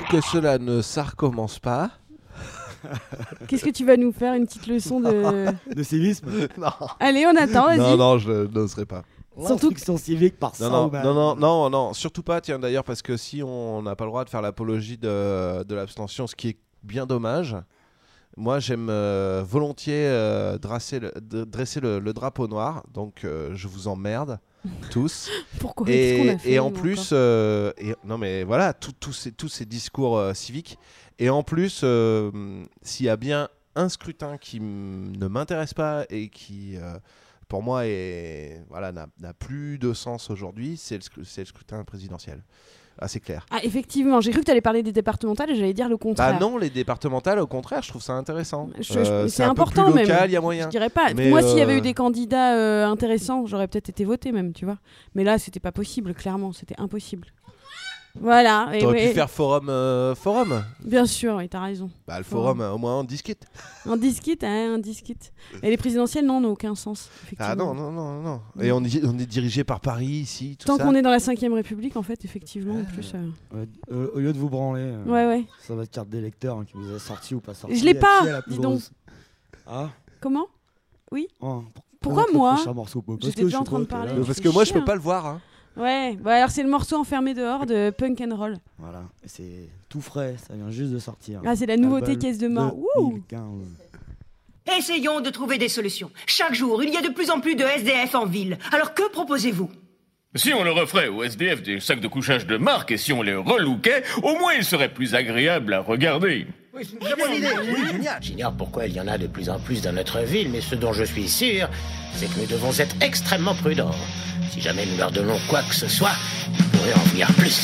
que cela ne ça recommence pas. Qu'est-ce que tu vas nous faire, une petite leçon de civisme? Non. Allez, on attend, vas-y. Non, je n'oserais pas. Surtout Instruction civique par ça. Non, surtout pas. Tiens, d'ailleurs, parce que si on n'a pas le droit de faire l'apologie de l'abstention, ce qui est bien dommage. Moi, j'aime volontiers dresser le drapeau noir, donc je vous emmerde tous. Pourquoi? Qu'est-ce qu'on a fait, et en plus, non mais voilà, tous ces discours civiques. Et en plus, s'il y a bien un scrutin qui ne m'intéresse pas et qui, pour moi, n'a plus de sens aujourd'hui, c'est le scrutin présidentiel. Ah, c'est clair. Ah, effectivement, j'ai cru que tu allais parler des départementales et j'allais dire le contraire. Bah non, les départementales, au contraire, je trouve ça intéressant. C'est important, peu plus local, même. Il y a moyen. Je dirais pas. Mais moi, s'il y avait eu des candidats intéressants, j'aurais peut-être été voté même, tu vois. Mais là, c'était pas possible, clairement, c'était impossible. Voilà. T'aurais pu faire forum. Bien sûr, oui, t'as raison. Bah, le forum, au moins, on discute. On discute. Et les présidentielles, non, n'ont aucun sens. Ah non. Et on est dirigé par Paris, ici, tout Tant ça. qu'on est dans la 5ème République, en fait, effectivement, en plus. Au lieu de vous branler, ouais. ça va être carte d'électeur qui vous a sorti ou pas sorti. Je l'ai pas, dis donc. Ah. Comment? Oui. Oh, pourquoi moi? J'étais déjà en train de parler. Parce que moi, je peux pas le voir. Hein. Ouais, bah alors c'est le morceau enfermé dehors de Punk and Roll. Voilà, et c'est tout frais, ça vient juste de sortir. Ah, c'est la nouveauté Caisse de mort. 2015. Essayons de trouver des solutions. Chaque jour, il y a de plus en plus de SDF en ville. Alors que proposez-vous? Si on leur offrait aux SDF des sacs de couchage de marque et si on les relookait, au moins ils seraient plus agréables à regarder. Oui, c'est une bonne idée. Oui, génial. J'ignore pourquoi il y en a de plus en plus dans notre ville, mais ce dont je suis sûr, c'est que nous devons être extrêmement prudents. Si jamais nous leur donnons quoi que ce soit, ils pourraient en venir plus.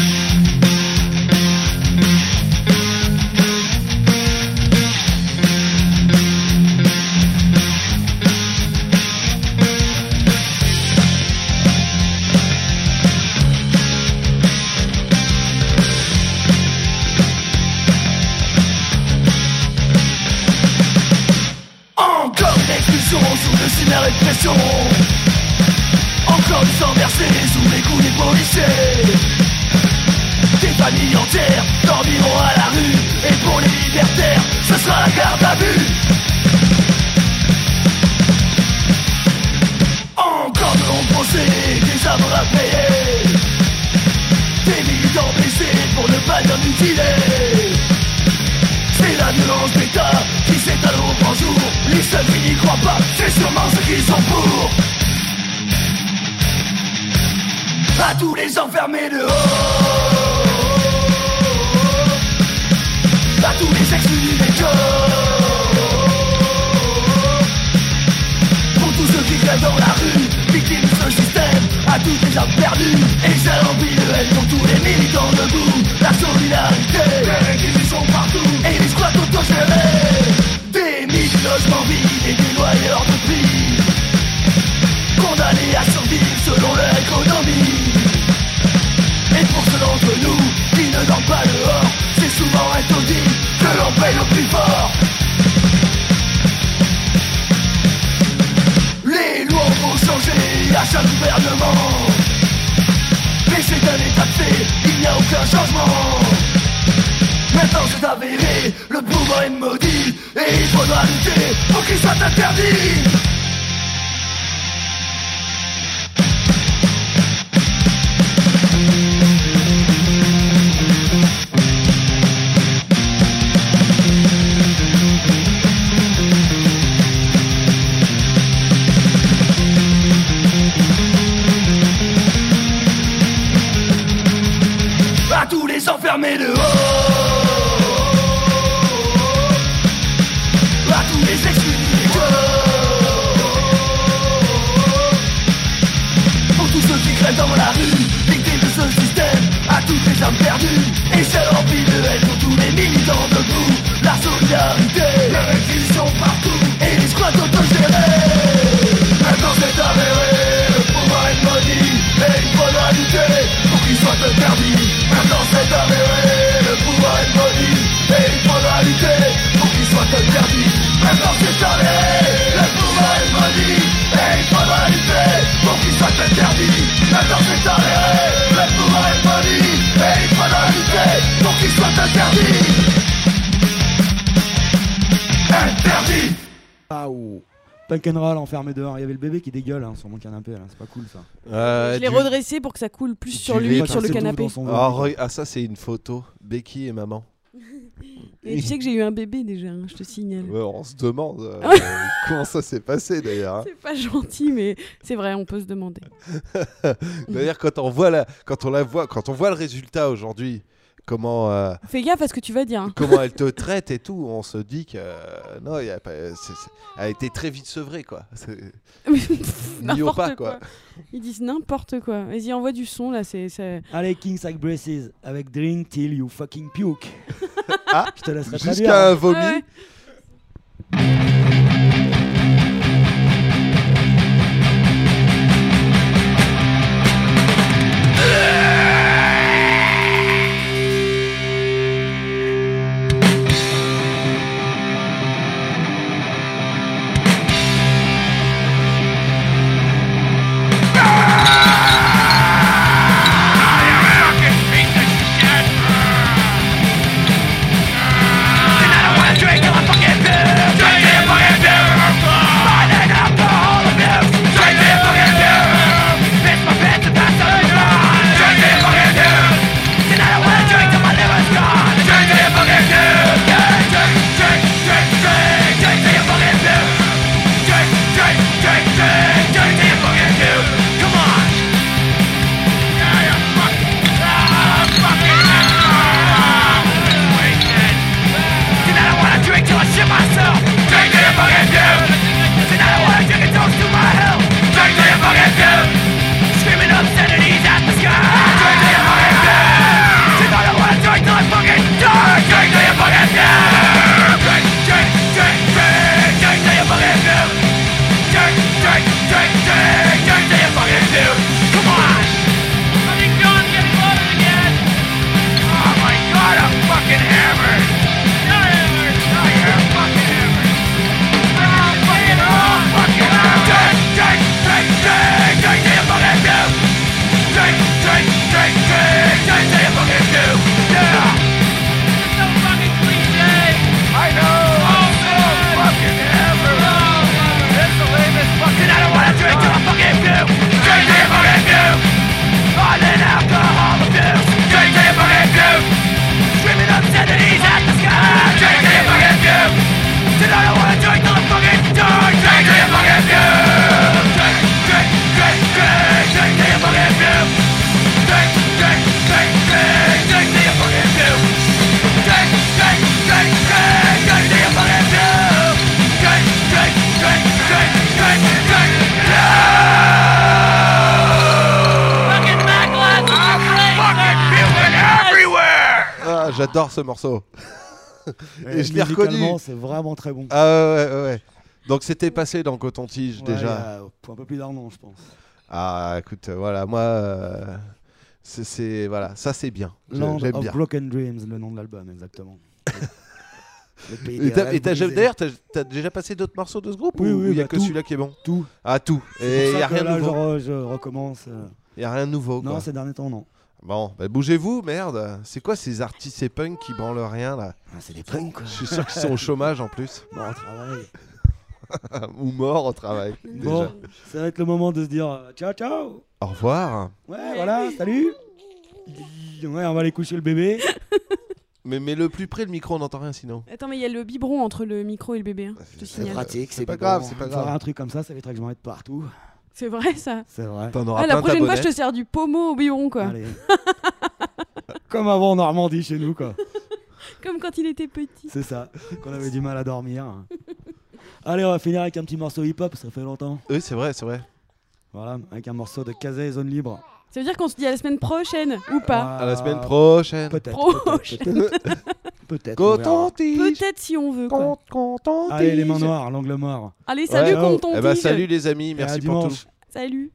Encore une expulsion sous le cyber-répression. Encore une sang versée sous les coups des policiers. Des familles entières dormiront à la rue. Et pour les libertaires, ce sera la garde à vue. Encore de longs procès, des amendes à payer. Des militants blessés pour ne pas dire mutilés. C'est la violence d'État qui s'étale au grand jour. Les seuls qui n'y croient pas, c'est sûrement ceux qui sont pour. À tous les enfermés dehors, à tous les exclus des corps, pour tous ceux qui crèvent dans la rue, victimes de ce système, à toutes les âmes perdues, et ça remplit de haine pour tous les militants debout. La solidarité, les réquisitions partout, et les squats autogérés, des milliers de logements vides et des loyers hors de prix, condamnés à survivre selon leur économie. Et pour ceux d'entre nous qui ne dorment pas dehors, c'est souvent un taudis que l'on paye le plus fort. Les lois vont changer à chaque gouvernement, mais c'est un état de fait, il n'y a aucun changement. Maintenant c'est avéré, le pouvoir est maudit, et il faudra lutter pour qu'il soit interdit. À tous les enfermés dehors, à tous les exclus des corps, pour tous ceux qui crèvent dans la rue, victimes de ce système, à toutes les âmes perdues, et c'est rempli de haine pour tous les militants debout. La solidarité, les réquisitions partout, et les squats autogérés. Maintenant c'est avéré, le pouvoir est maudit, et il faudra lutter pour qu'il soit interdit. Maintenant c'est avéré, le pouvoir est maudit, et il faudra lutter pour qu'il soit interdit. Maintenant c'est avéré, le pouvoir est maudit, et il faudra lutter pour qu'il soit interdit. Maintenant c'est avéré, le pouvoir est maudit, et il faudra lutter pour qu'il soit interdit. Waouh. Punk and roll enfermé dehors. Il y avait le bébé qui dégueule sur mon canapé. Là. C'est pas cool ça. Je l'ai redressé pour que ça coule plus sur lui que sur le canapé. Ça c'est une photo. Becky et maman. Et tu sais que j'ai eu un bébé déjà, je te signale. Ouais, on se demande comment ça s'est passé d'ailleurs. C'est pas gentil, mais c'est vrai, on peut se demander. D'ailleurs, quand on voit le résultat aujourd'hui, comment fais gaffe à ce que tu vas dire. Comment elle te traite et tout, on se dit que non, elle a été très vite sevrée quoi. N'y au pas quoi. Ils disent n'importe quoi. Vas-y, envoie du son là, c'est. Allez, Kings Like Braces avec Drink Till You Fucking Puke. Je te laisserai traduire. Jusqu'à un vomi. Ouais. J'adore ce morceau. Et je l'ai reconnu. C'est vraiment très bon. Ah ouais. Donc c'était passé dans Coton-Tige déjà. Un peu plus d'un an, je pense. Ah écoute, voilà, moi, voilà, ça c'est bien. Land J'aime of bien. Broken Dreams, le nom de l'album, exactement. Et d'ailleurs, t'as déjà passé d'autres morceaux de ce groupe Oui, ou il y a bah que tout. celui-là qui est bon? Tout. Ah, tout. Et il n'y a rien de nouveau. Je recommence. Il n'y a rien de nouveau. Non, quoi. ces derniers temps, non. Bon, bah bougez-vous, merde. C'est quoi ces artistes et punks qui branlent rien là? C'est des punks quoi. Je suis sûr qu'ils sont au chômage en plus. Mort au travail. Ou mort au travail. Bon, déjà. ça va être le moment de se dire ciao ciao. Au revoir. Ouais, voilà, salut. Ouais, on va aller coucher le bébé. Mais le plus près le micro, on n'entend rien sinon. Attends, mais il y a le biberon entre le micro et le bébé. Hein, je te C'est signale. pratique, c'est pas grave, c'est pas grave. Faire un truc comme ça éviterait que je m'en mette partout. C'est vrai ça. C'est vrai. T'en auras la plein prochaine fois, t'abonnais. je te sers du pommeau au biberon quoi. Allez. Comme avant en Normandie chez nous quoi. Comme quand il était petit. C'est ça, qu'on avait du mal à dormir. Allez, on va finir avec un petit morceau hip-hop, ça fait longtemps. Oui, c'est vrai, c'est vrai. Voilà, avec un morceau de Kazé, Zone Libre. Ça veut dire qu'on se dit à la semaine prochaine ou pas? À la semaine prochaine. Peut-être. Peut-être. Coton-Tige. Peut-être si on veut quoi. Allez, les mains noires, l'angle mort. Allez, salut Coton-Tige. Eh ben, salut les amis, Et merci à pour tout. dimanche. Salut.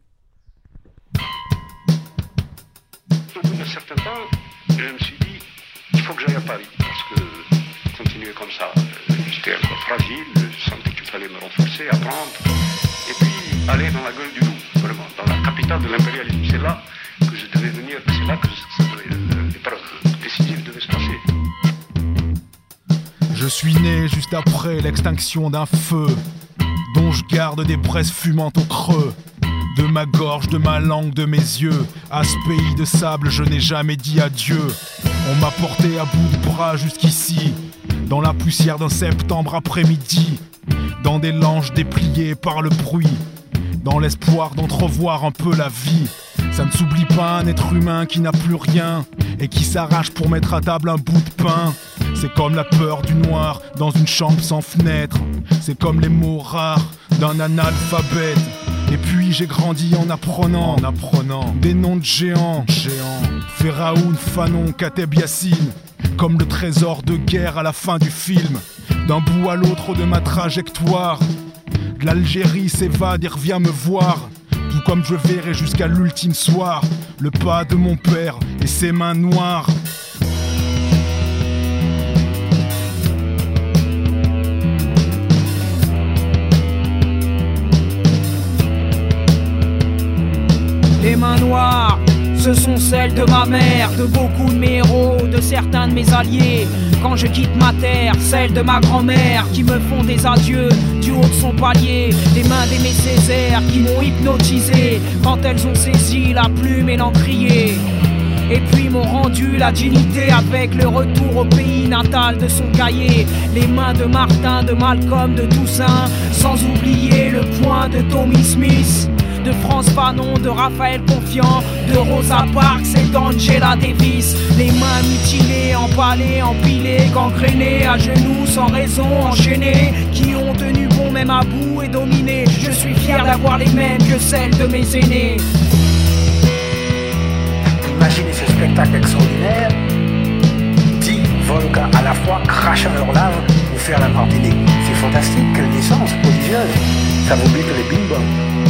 Au bout d'un certain temps, je me suis dit, il faut que j'aille à Paris, parce que continuer comme ça, j'étais encore fragile, je sentais qu'il fallait me renforcer, apprendre, et puis aller dans la gueule du loup, vraiment, dans la capitale de l'impérialisme. C'est là que je devais venir, c'est là que l'épreuve décisive devait se passer. Je suis né juste après l'extinction d'un feu. dont je garde des braises fumantes au creux de ma gorge, de ma langue, de mes yeux. À ce pays de sable, je n'ai jamais dit adieu. On m'a porté à bout de bras jusqu'ici, dans la poussière d'un septembre après-midi, dans des langes dépliées par le bruit, dans l'espoir d'entrevoir un peu la vie. Ça ne s'oublie pas un être humain qui n'a plus rien et qui s'arrache pour mettre à table un bout de pain. C'est comme la peur du noir dans une chambre sans fenêtre. C'est comme les mots rares d'un analphabète. Et puis j'ai grandi en apprenant des noms de géants. Pharaon, Fanon, Kateb Yassine, comme le trésor de guerre à la fin du film. D'un bout à l'autre de ma trajectoire, de l'Algérie s'évade et revient me voir. Tout comme je verrai jusqu'à l'ultime soir le pas de mon père et ses mains noires. Les mains noires, ce sont celles de ma mère, de beaucoup de mes héros, de certains de mes alliés. Quand je quitte ma terre, celles de ma grand-mère qui me font des adieux du haut de son palier. Les mains d'Aimé Césaire qui m'ont hypnotisé quand elles ont saisi la plume et l'encrier. Et puis m'ont rendu la dignité avec le retour au pays natal de son cahier. Les mains de Martin, de Malcolm, de Toussaint, sans oublier le poing de Tommy Smith, de France Fanon, de Raphaël Confiant, de Rosa Parks et d'Angela Davis. Les mains mutilées, empalées, empilées, gangrénées, à genoux, sans raison, enchaînées, qui ont tenu bon même à bout et dominé. Je suis fier d'avoir les mêmes que celles de mes aînés. Imaginez ce spectacle extraordinaire. 10 volcans à la fois crachant leur lave pour faire la Martinique. C'est fantastique, quelle naissance prodigieuse. Ça vous bute les bing-bong.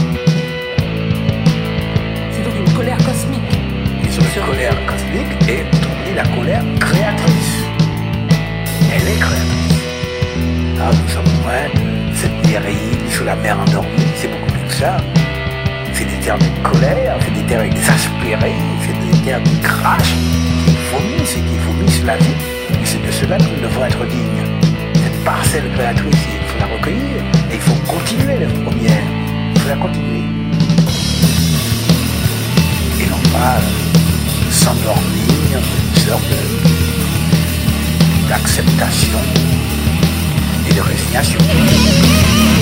Une colère cosmique. Ils ont une colère cosmique et trouver la colère créatrice. Elle est créatrice. Ah, nous sommes moins cette mer île sous la mer endormie, c'est beaucoup plus que ça. C'est des termes de colère, c'est des termes exaspérés, c'est des termes qui crachent, qui vomissent la vie. Et c'est de cela que nous devons être dignes. Cette parcelle créatrice, il faut la recueillir et il faut continuer la première. Il faut la continuer. Et non pas s'endormir dans une sorte d'acceptation et de résignation.